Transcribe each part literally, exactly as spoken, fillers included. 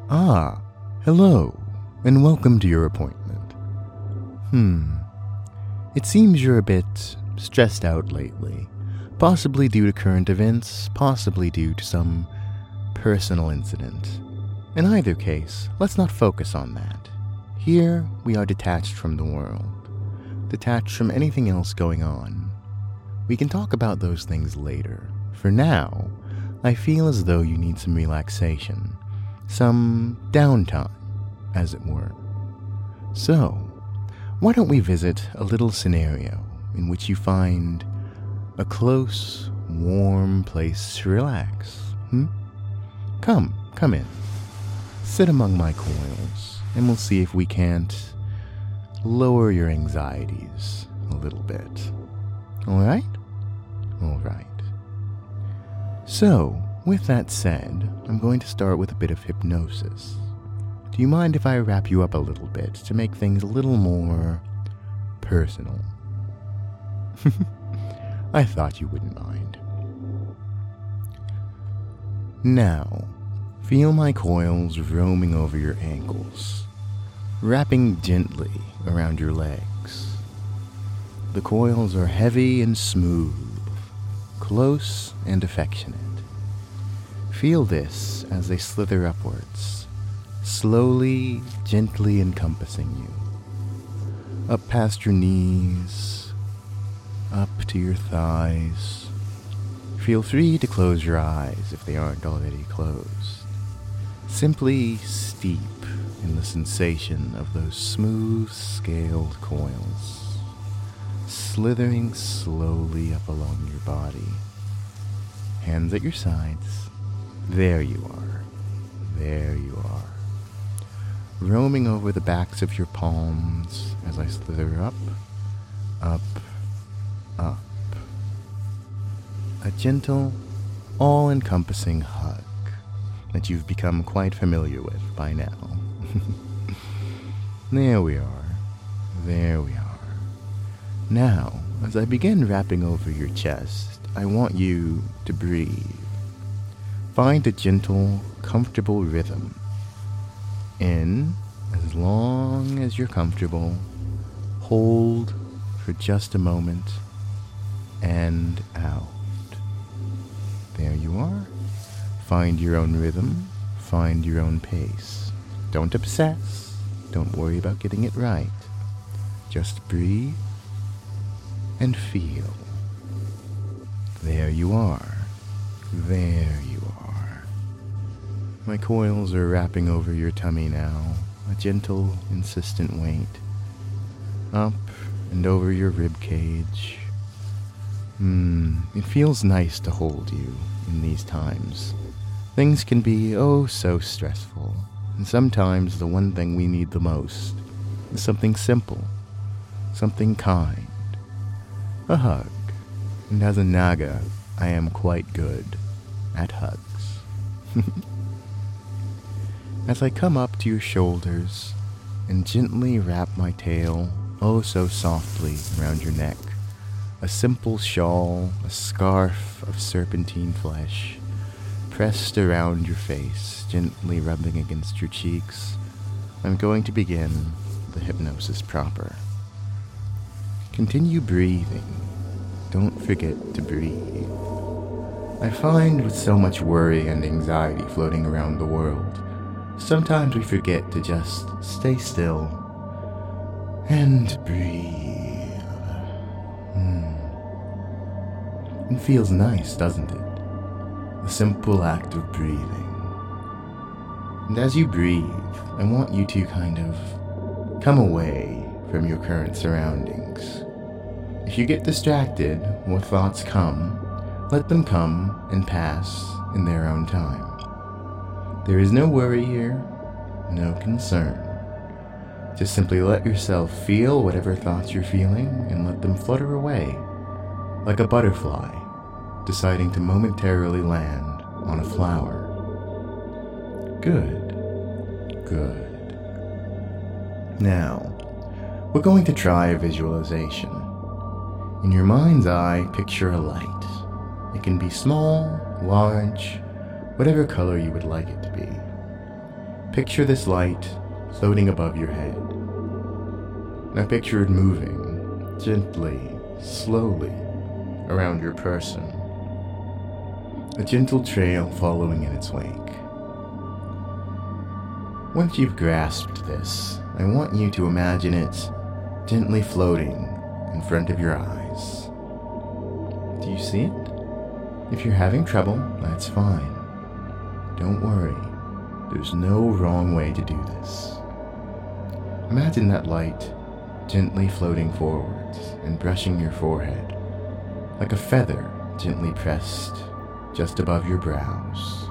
Ah, hello, and welcome to your appointment. Hmm, it seems you're a bit stressed out lately, possibly due to current events, possibly due to some personal incident. In either case, let's not focus on that. Here, we are detached from the world, detached from anything else going on. We can talk about those things later. For now, I feel as though you need some relaxation, some downtime, as it were. So, why don't we visit a little scenario in which you find a close, warm place to relax, hmm? Come, come in. Sit among my coils, and we'll see if we can't lower your anxieties a little bit. All right? All right. So, with that said, I'm going to start with a bit of hypnosis. Do you mind if I wrap you up a little bit to make things a little more personal? I thought you wouldn't mind. Now, feel my coils roaming over your ankles, wrapping gently around your legs. The coils are heavy and smooth, close and affectionate. Feel this as they slither upwards, slowly, gently encompassing you. Up past your knees, up to your thighs. Feel free to close your eyes if they aren't already closed. Simply steep in the sensation of those smooth, scaled coils, slithering slowly up along your body. Hands at your sides. There you are. There you are. Roaming over the backs of your palms as I slither up, up, up. A gentle, all-encompassing hug that you've become quite familiar with by now. There we are. There we are. Now, as I begin wrapping over your chest, I want you to breathe. Find a gentle, comfortable rhythm. In, as long as you're comfortable. Hold for just a moment. And out. There you are. Find your own rhythm. Find your own pace. Don't obsess. Don't worry about getting it right. Just breathe and feel. There you are. There you are. My coils are wrapping over your tummy now, a gentle, insistent weight. Up and over your rib cage. Hmm, it feels nice to hold you in these times. Things can be oh so stressful, and sometimes the one thing we need the most is something simple, something kind. A hug. And as a Naga, I am quite good at hugs. As I come up to your shoulders and gently wrap my tail oh so softly around your neck, a simple shawl, a scarf of serpentine flesh, pressed around your face, gently rubbing against your cheeks, I'm going to begin the hypnosis proper. Continue breathing. Don't forget to breathe. I find with so much worry and anxiety floating around the world, sometimes we forget to just stay still and breathe. Hmm. It feels nice, doesn't it? The simple act of breathing. And as you breathe, I want you to kind of come away from your current surroundings. If you get distracted or thoughts come, let them come and pass in their own time. There is no worry here, no concern. Just simply let yourself feel whatever thoughts you're feeling and let them flutter away, like a butterfly deciding to momentarily land on a flower. Good, good. Now, we're going to try a visualization. In your mind's eye, picture a light. It can be small, large, whatever color you would like it to be. Picture this light floating above your head. Now picture it moving gently, slowly around your person. A gentle trail following in its wake. Once you've grasped this, I want you to imagine it gently floating in front of your eyes. Do you see it? If you're having trouble, that's fine. Don't worry. There's no wrong way to do this. Imagine that light gently floating forwards and brushing your forehead, like a feather gently pressed just above your brows.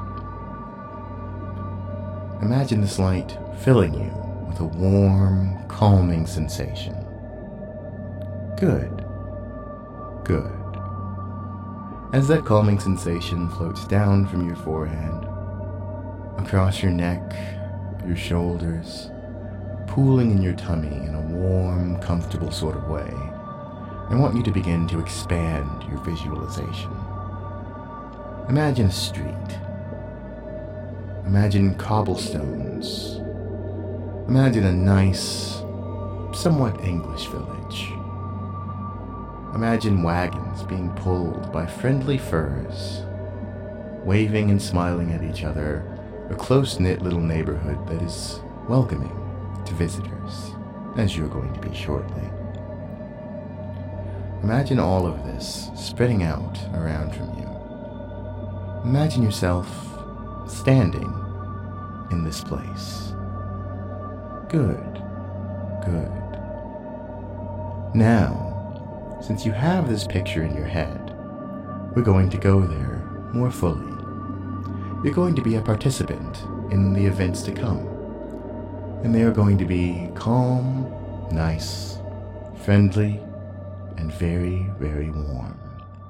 Imagine this light filling you with a warm, calming sensation. Good. Good. As that calming sensation floats down from your forehead, across your neck, your shoulders, pooling in your tummy in a warm, comfortable sort of way, I want you to begin to expand your visualization. Imagine a street. Imagine cobblestones. Imagine a nice, somewhat English village. Imagine wagons being pulled by friendly furs, waving and smiling at each other, a close-knit little neighborhood that is welcoming to visitors, as you're going to be shortly. Imagine all of this spreading out around from you. Imagine yourself standing in this place. Good, good. Now, since you have this picture in your head, we're going to go there more fully. You're going to be a participant in the events to come. And they are going to be calm, nice, friendly, and very, very warm.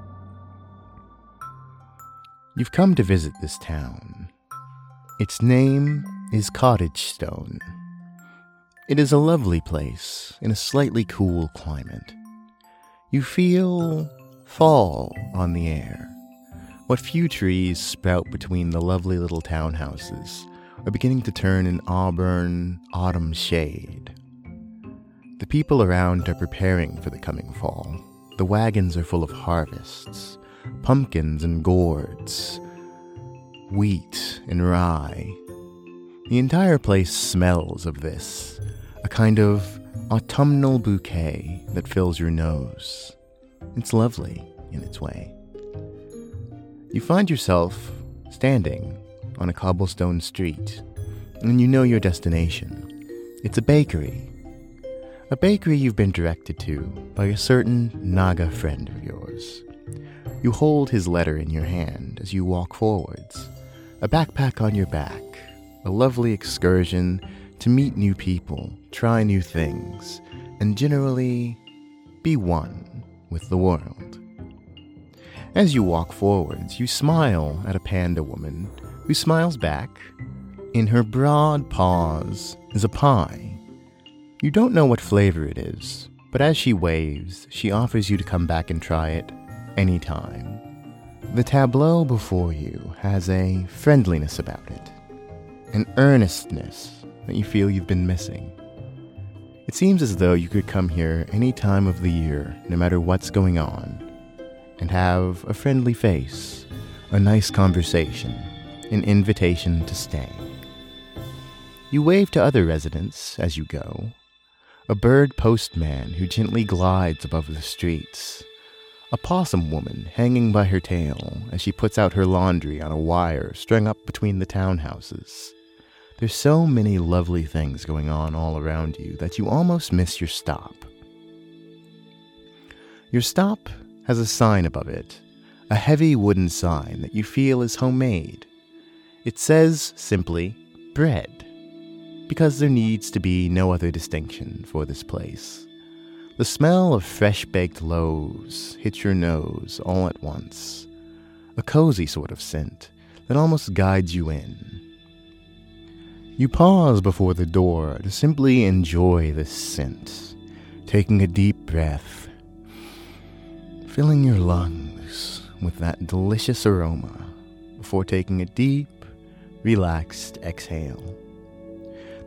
You've come to visit this town. Its name is Cottage Stone. It is a lovely place in a slightly cool climate. You feel fall on the air. What few trees sprout between the lovely little townhouses are beginning to turn an auburn autumn shade. The people around are preparing for the coming fall. The wagons are full of harvests, pumpkins and gourds, wheat and rye. The entire place smells of this, a kind of autumnal bouquet that fills your nose. It's lovely in its way. You find yourself standing on a cobblestone street, and you know your destination. It's a bakery. A bakery you've been directed to by a certain Naga friend of yours. You hold his letter in your hand as you walk forwards, a backpack on your back, a lovely excursion to meet new people, try new things, and generally be one with the world. As you walk forwards, you smile at a panda woman who smiles back. In her broad paws is a pie. You don't know what flavor it is, but as she waves, she offers you to come back and try it anytime. The tableau before you has a friendliness about it, an earnestness that you feel you've been missing. It seems as though you could come here any time of the year, no matter what's going on, and have a friendly face, a nice conversation, an invitation to stay. You wave to other residents as you go, a bird postman who gently glides above the streets, a possum woman hanging by her tail as she puts out her laundry on a wire strung up between the townhouses. There's so many lovely things going on all around you that you almost miss your stop. Your stop has a sign above it, a heavy wooden sign that you feel is homemade. It says simply, bread, because there needs to be no other distinction for this place. The smell of fresh-baked loaves hits your nose all at once, a cozy sort of scent that almost guides you in. You pause before the door to simply enjoy this scent, taking a deep breath, filling your lungs with that delicious aroma before taking a deep, relaxed exhale.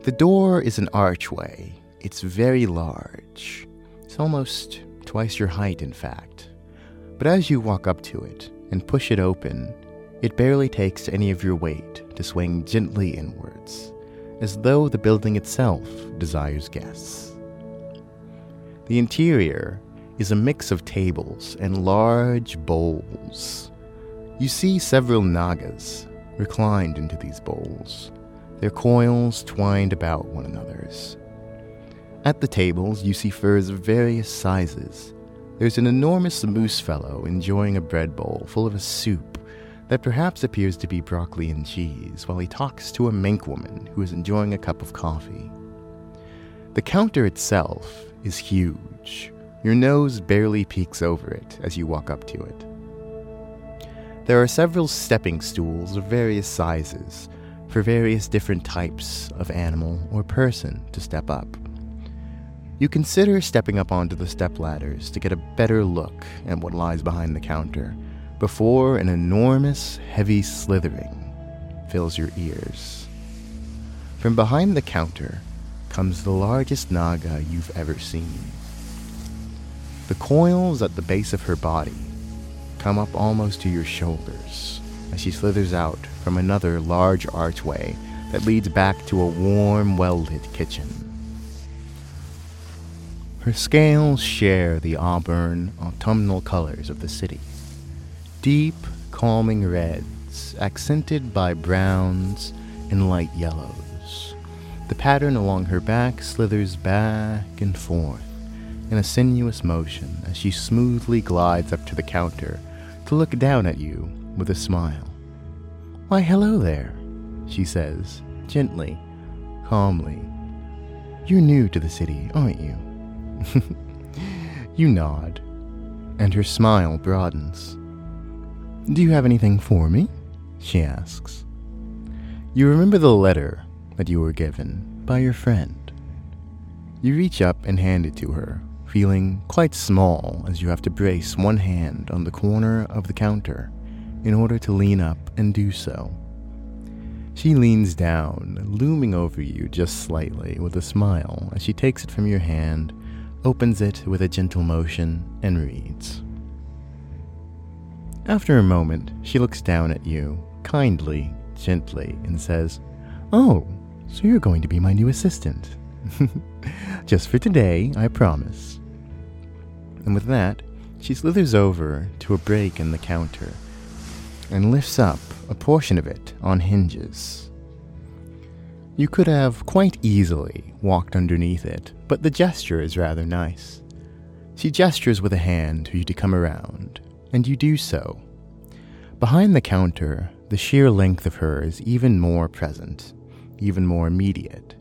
The door is an archway. It's very large. It's almost twice your height, in fact. But as you walk up to it and push it open, it barely takes any of your weight to swing gently inwards, as though the building itself desires guests. The interior is a mix of tables and large bowls. You see several nagas reclined into these bowls, their coils twined about one another's. At the tables, you see furs of various sizes. There's an enormous moose fellow enjoying a bread bowl full of a soup that perhaps appears to be broccoli and cheese, while he talks to a mink woman who is enjoying a cup of coffee. The counter itself is huge. Your nose barely peeks over it as you walk up to it. There are several stepping stools of various sizes for various different types of animal or person to step up. You consider stepping up onto the stepladders to get a better look at what lies behind the counter before an enormous, heavy slithering fills your ears. From behind the counter comes the largest naga you've ever seen. The coils at the base of her body come up almost to your shoulders as she slithers out from another large archway that leads back to a warm, well-lit kitchen. Her scales share the auburn, autumnal colors of the city. Deep, calming reds, accented by browns and light yellows. The pattern along her back slithers back and forth in a sinuous motion as she smoothly glides up to the counter to look down at you with a smile. "Why, hello there," she says, gently, calmly. "You're new to the city, aren't you?" You nod, and her smile broadens. "Do you have anything for me?" she asks. You remember the letter that you were given by your friend. You reach up and hand it to her, feeling quite small as you have to brace one hand on the corner of the counter in order to lean up and do so. She leans down, looming over you just slightly with a smile as she takes it from your hand, opens it with a gentle motion, and reads. After a moment, she looks down at you, kindly, gently, and says, "Oh, so you're going to be my new assistant. Just for today, I promise." And with that, she slithers over to a break in the counter and lifts up a portion of it on hinges. You could have quite easily walked underneath it, but the gesture is rather nice. She gestures with a hand for you to come around, and you do so. Behind the counter, the sheer length of her is even more present, even more immediate.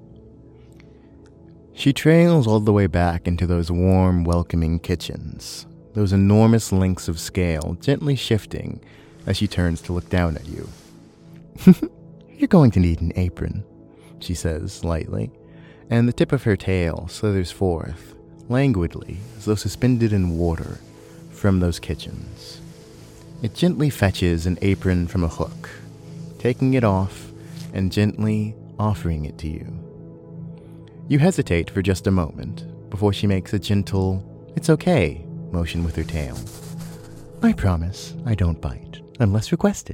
She trails all the way back into those warm, welcoming kitchens, those enormous links of scale gently shifting as she turns to look down at you. "You're going to need an apron," she says lightly, and the tip of her tail slithers forth, languidly, as though suspended in water, from those kitchens. It gently fetches an apron from a hook, taking it off and gently offering it to you. You hesitate for just a moment before she makes a gentle, "It's okay," motion with her tail. "I promise I don't bite, unless requested."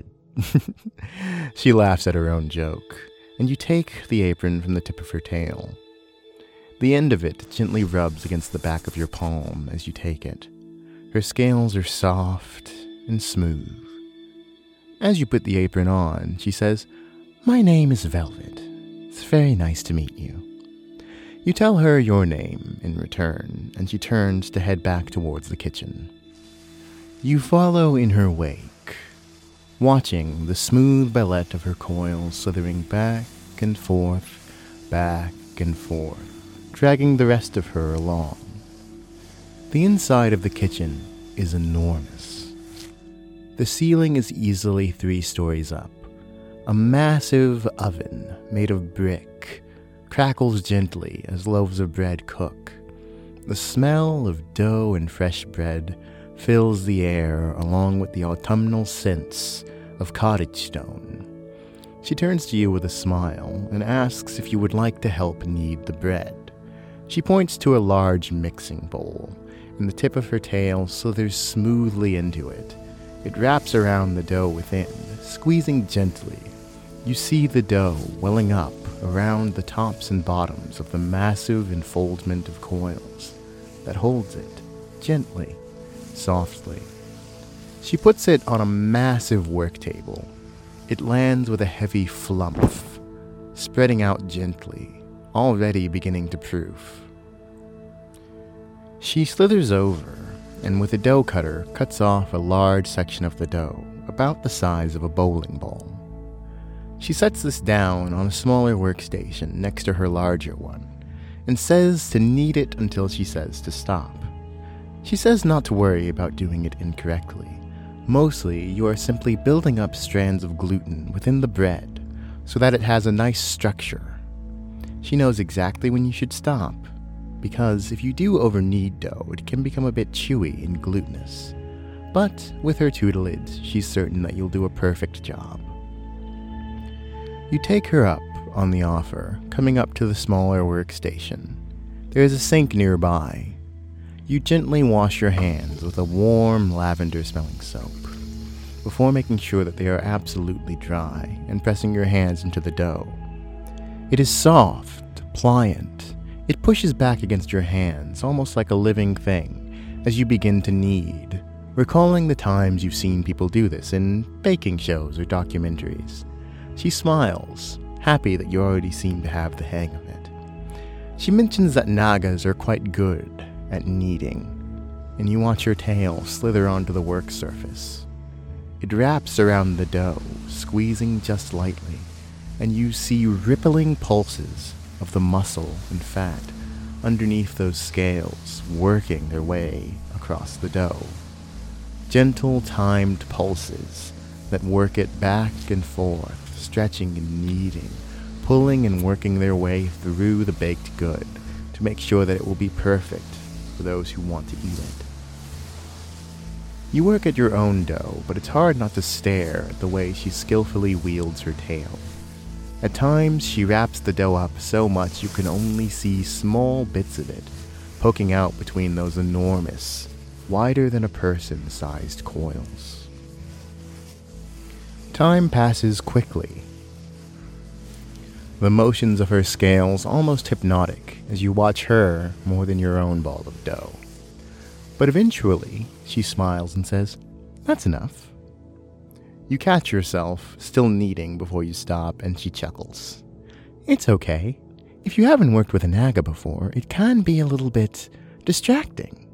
She laughs at her own joke, and you take the apron from the tip of her tail. The end of it gently rubs against the back of your palm as you take it. Her scales are soft and smooth. As you put the apron on, she says, "My name is Velvet. It's very nice to meet you." You tell her your name in return, and she turns to head back towards the kitchen. You follow in her wake, watching the smooth ballet of her coils slithering back and forth, back and forth, dragging the rest of her along. The inside of the kitchen is enormous. The ceiling is easily three stories up. A massive oven made of brick crackles gently as loaves of bread cook. The smell of dough and fresh bread fills the air along with the autumnal scents of cottage stone. She turns to you with a smile and asks if you would like to help knead the bread. She points to a large mixing bowl, and the tip of her tail slithers smoothly into it. It wraps around the dough within, squeezing gently. You see the dough welling up around the tops and bottoms of the massive enfoldment of coils that holds it, gently, softly. She puts it on a massive work table. It lands with a heavy flump, spreading out gently, already beginning to proof. She slithers over, and with a dough cutter cuts off a large section of the dough, about the size of a bowling ball. She sets this down on a smaller workstation next to her larger one, and says to knead it until she says to stop. She says not to worry about doing it incorrectly. Mostly, you are simply building up strands of gluten within the bread so that it has a nice structure. She knows exactly when you should stop, because if you do over-knead dough, it can become a bit chewy and glutinous. But with her tutelage, she's certain that you'll do a perfect job. You take her up on the offer, coming up to the smaller workstation. There is a sink nearby. You gently wash your hands with a warm lavender-smelling soap, before making sure that they are absolutely dry and pressing your hands into the dough. It is soft, pliant. It pushes back against your hands, almost like a living thing, as you begin to knead, recalling the times you've seen people do this in baking shows or documentaries. She smiles, happy that you already seem to have the hang of it. She mentions that Nagas are quite good at kneading, and you watch her tail slither onto the work surface. It wraps around the dough, squeezing just lightly, and you see rippling pulses of the muscle and fat underneath those scales working their way across the dough. Gentle, timed pulses that work it back and forth, stretching and kneading, pulling and working their way through the baked good to make sure that it will be perfect for those who want to eat it. You work at your own dough, but it's hard not to stare at the way she skillfully wields her tail. At times, she wraps the dough up so much you can only see small bits of it poking out between those enormous, wider than a person-sized coils. Time passes quickly. The motions of her scales almost hypnotic as you watch her more than your own ball of dough. But eventually, she smiles and says, "That's enough." You catch yourself still kneading before you stop, and she chuckles. "It's okay. If you haven't worked with a Naga before, it can be a little bit distracting."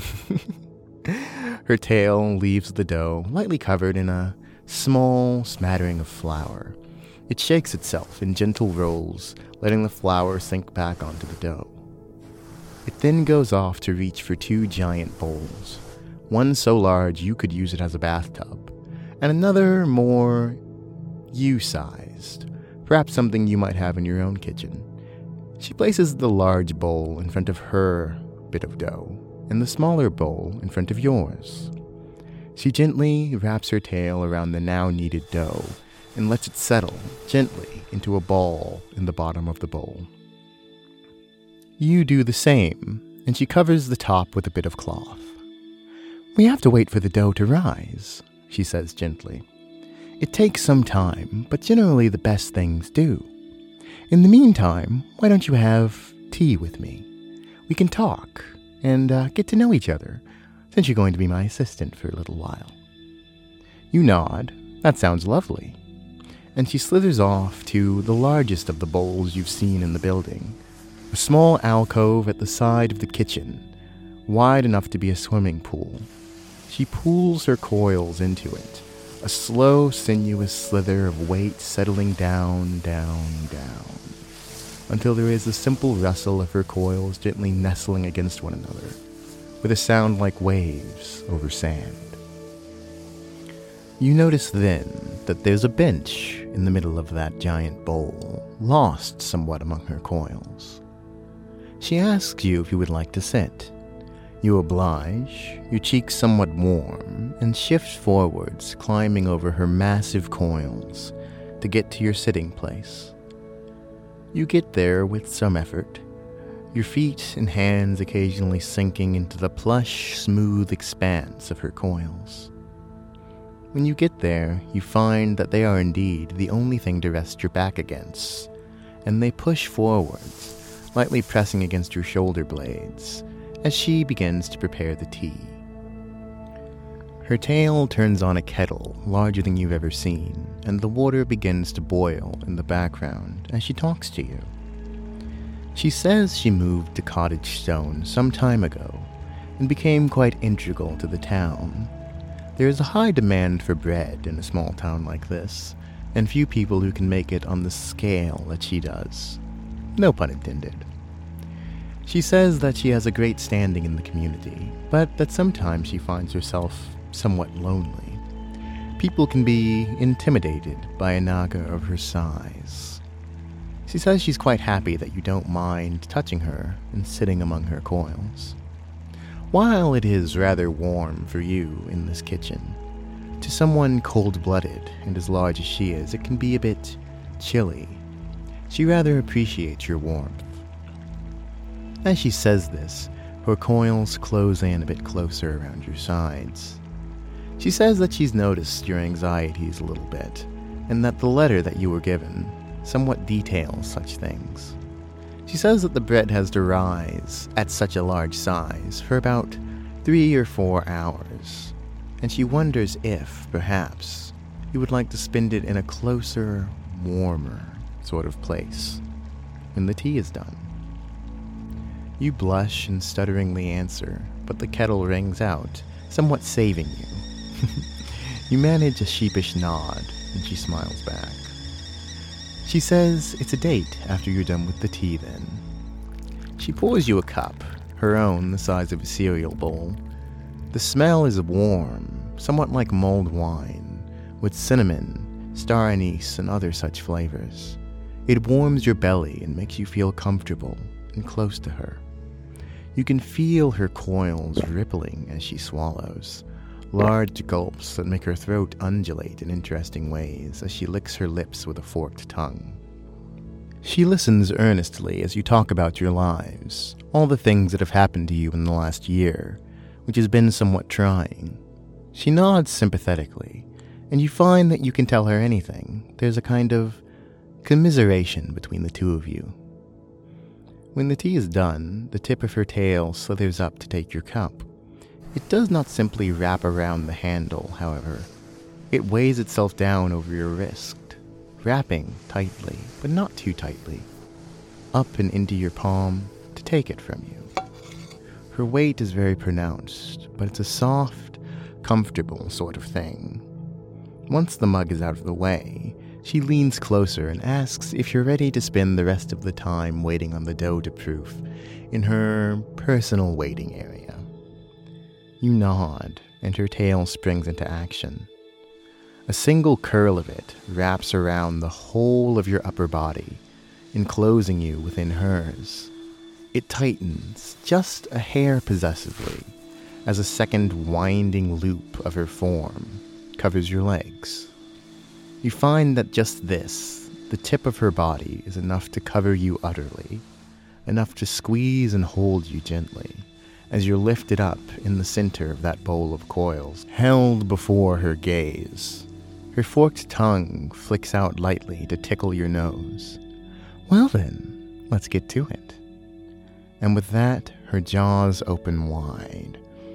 Her tail leaves the dough, lightly covered in a small smattering of flour. It shakes itself in gentle rolls, letting the flour sink back onto the dough. It then goes off to reach for two giant bowls, one so large you could use it as a bathtub, and another more you-sized, perhaps something you might have in your own kitchen. She places the large bowl in front of her bit of dough, and the smaller bowl in front of yours. She gently wraps her tail around the now kneaded dough and lets it settle gently into a ball in the bottom of the bowl. You do the same, and she covers the top with a bit of cloth. "We have to wait for the dough to rise," she says gently. "It takes some time, but generally the best things do. In the meantime, why don't you have tea with me? We can talk and uh, get to know each other, since you're going to be my assistant for a little while." You nod. That sounds lovely. And she slithers off to the largest of the bowls you've seen in the building, a small alcove at the side of the kitchen, wide enough to be a swimming pool. She pulls her coils into it, a slow, sinuous slither of weight settling down, down, down, until there is a simple rustle of her coils gently nestling against one another, with a sound like waves over sand. You notice then that there's a bench in the middle of that giant bowl, lost somewhat among her coils. She asks you if you would like to sit. You oblige, your cheeks somewhat warm, and shift forwards, climbing over her massive coils, to get to your sitting place. You get there with some effort, your feet and hands occasionally sinking into the plush, smooth expanse of her coils. When you get there, you find that they are indeed the only thing to rest your back against, and they push forwards, lightly pressing against your shoulder blades, as she begins to prepare the tea. Her tail turns on a kettle larger than you've ever seen, and the water begins to boil in the background as she talks to you. She says she moved to Cottage Stone some time ago and became quite integral to the town. There is a high demand for bread in a small town like this, and few people who can make it on the scale that she does. No pun intended. She says that she has a great standing in the community, but that sometimes she finds herself somewhat lonely. People can be intimidated by a Naga of her size. She says she's quite happy that you don't mind touching her and sitting among her coils. While it is rather warm for you in this kitchen, to someone cold-blooded and as large as she is, it can be a bit chilly. She rather appreciates your warmth. As she says this, her coils close in a bit closer around your sides. She says that she's noticed your anxieties a little bit, and that the letter that you were given somewhat details such things. She says that the bread has to rise at such a large size for about three or four hours, and she wonders if, perhaps, you would like to spend it in a closer, warmer sort of place when the tea is done. You blush and stutteringly answer, but the kettle rings out, somewhat saving you. You manage a sheepish nod, and she smiles back. She says it's a date after you're done with the tea then. She pours you a cup, her own the size of a cereal bowl. The smell is warm, somewhat like mulled wine, with cinnamon, star anise, and other such flavors. It warms your belly and makes you feel comfortable and close to her. You can feel her coils rippling as she swallows, large gulps that make her throat undulate in interesting ways as she licks her lips with a forked tongue. She listens earnestly as you talk about your lives, all the things that have happened to you in the last year, which has been somewhat trying. She nods sympathetically, and you find that you can tell her anything. There's a kind of commiseration between the two of you. When the tea is done, the tip of her tail slithers up to take your cup. It does not simply wrap around the handle, however. It weighs itself down over your wrist, wrapping tightly, but not too tightly, up and into your palm to take it from you. Her weight is very pronounced, but it's a soft, comfortable sort of thing. Once the mug is out of the way, she leans closer and asks if you're ready to spend the rest of the time waiting on the dough to proof in her personal waiting area. You nod, and her tail springs into action. A single curl of it wraps around the whole of your upper body, enclosing you within hers. It tightens just a hair possessively, as a second winding loop of her form covers your legs. You find that just this, the tip of her body, is enough to cover you utterly, enough to squeeze and hold you gently, as you're lifted up in the center of that bowl of coils, held before her gaze. Her forked tongue flicks out lightly to tickle your nose. Well then, let's get to it. And with that, her jaws open wide.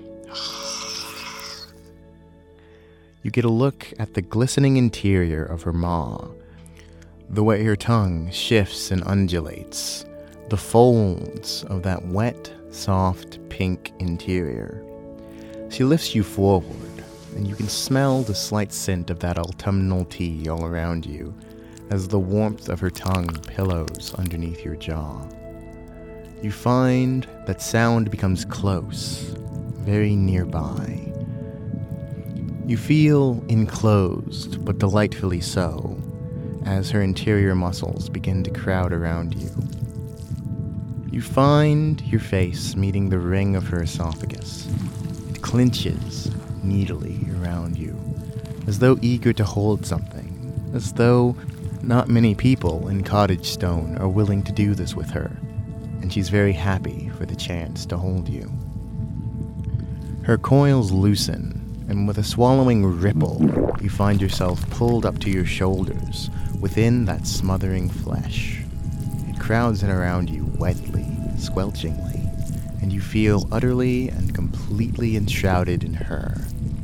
You get a look at the glistening interior of her maw, the way her tongue shifts and undulates, the folds of that wet, soft pink interior. She lifts you forward, and you can smell the slight scent of that autumnal tea all around you as the warmth of her tongue pillows underneath your jaw. You find that sound becomes close, very nearby. You feel enclosed, but delightfully so, as her interior muscles begin to crowd around you. You find your face meeting the ring of her esophagus. It clenches needily around you, as though eager to hold something, as though Not many people in Cottage Stone are willing to do this with her, and she's very happy for the chance to hold you. Her coils loosen, and with a swallowing ripple, you find yourself pulled up to your shoulders within that smothering flesh. It crowds in around you wetly, squelchingly, and you feel utterly and completely enshrouded in her.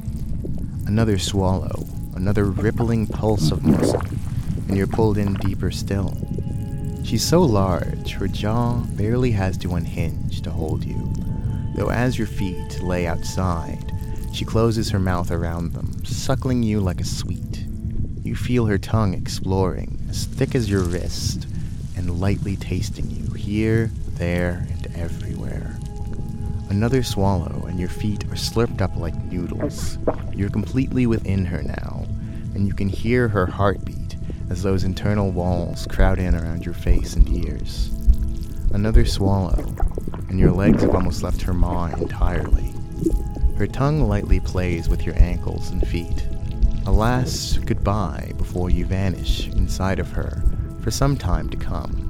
Another swallow, another rippling pulse of muscle, and you're pulled in deeper still. She's so large, her jaw barely has to unhinge to hold you, though as your feet lay outside, she closes her mouth around them, suckling you like a sweet. You feel her tongue exploring, as thick as your wrist, and lightly tasting you here, there, and everywhere. Another swallow, and your feet are slurped up like noodles. You're completely within her now, and you can hear her heartbeat as those internal walls crowd in around your face and ears. Another swallow, and your legs have almost left her maw entirely. Her tongue lightly plays with your ankles and feet. A last goodbye before you vanish inside of her for some time to come.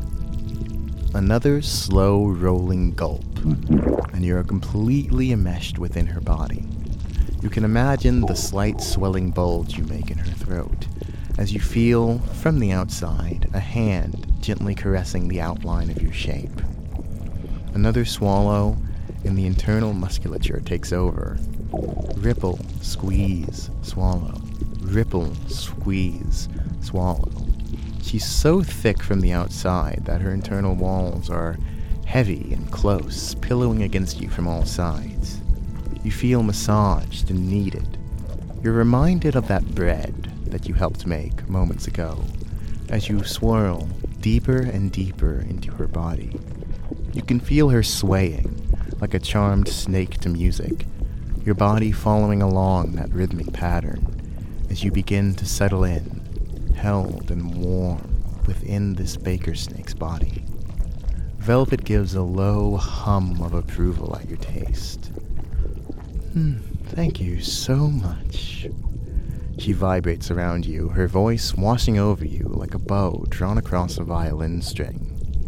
Another slow rolling gulp, and you are completely enmeshed within her body. You can imagine the slight swelling bulge you make in her throat, as you feel, from the outside, a hand gently caressing the outline of your shape. Another swallow, and the internal musculature takes over. Ripple, squeeze, swallow. Ripple, squeeze, swallow. She's so thick from the outside that her internal walls are heavy and close, pillowing against you from all sides. You feel massaged and kneaded. You're reminded of that bread that you helped make moments ago, as you swirl deeper and deeper into her body. You can feel her swaying, like a charmed snake to music, your body following along that rhythmic pattern as you begin to settle in, held and warm within this baker snake's body. Velvet gives a low hum of approval at your taste. Hmm, thank you so much. She vibrates around you, her voice washing over you like a bow drawn across a violin string.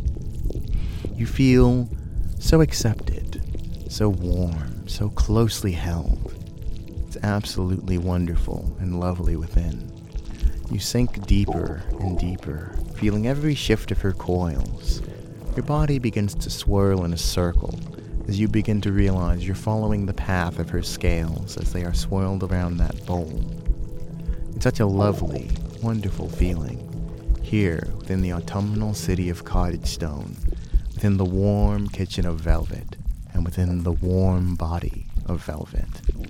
You feel so accepted, so warm, so closely held. It's absolutely wonderful and lovely within. You sink deeper and deeper, feeling every shift of her coils. Your body begins to swirl in a circle as you begin to realize you're following the path of her scales as they are swirled around that bowl. It's such a lovely, wonderful feeling, here within the autumnal city of Cottage Stone, within the warm kitchen of Velvet, and within the warm body of Velvet.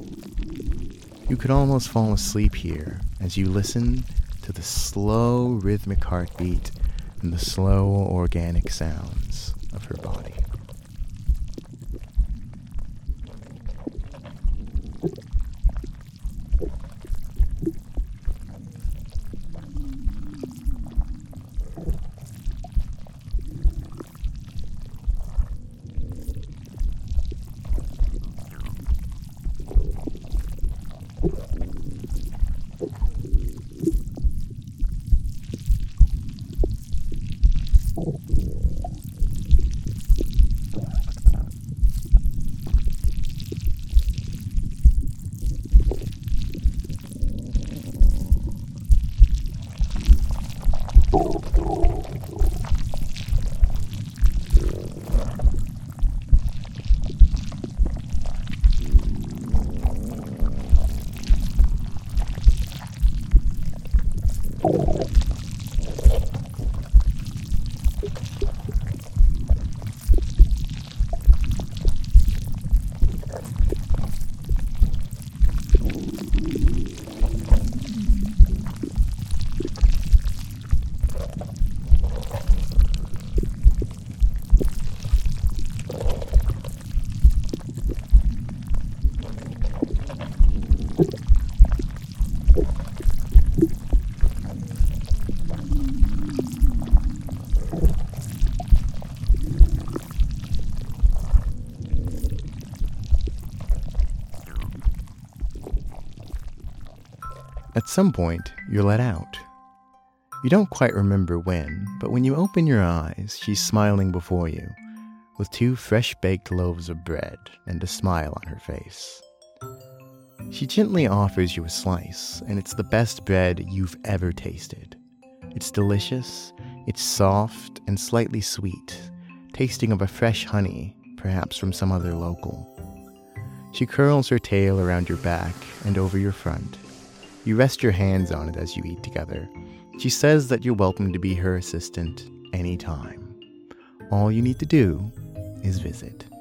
You could almost fall asleep here as you listen to the slow rhythmic heartbeat and the slow organic sounds of her body. At some point, you're let out. You don't quite remember when, but when you open your eyes, she's smiling before you, with two fresh-baked loaves of bread and a smile on her face. She gently offers you a slice, and it's the best bread you've ever tasted. It's delicious, it's soft and slightly sweet, tasting of a fresh honey, perhaps from some other local. She curls her tail around your back and over your front. You rest your hands on it as you eat together. She says that you're welcome to be her assistant anytime. All you need to do is visit.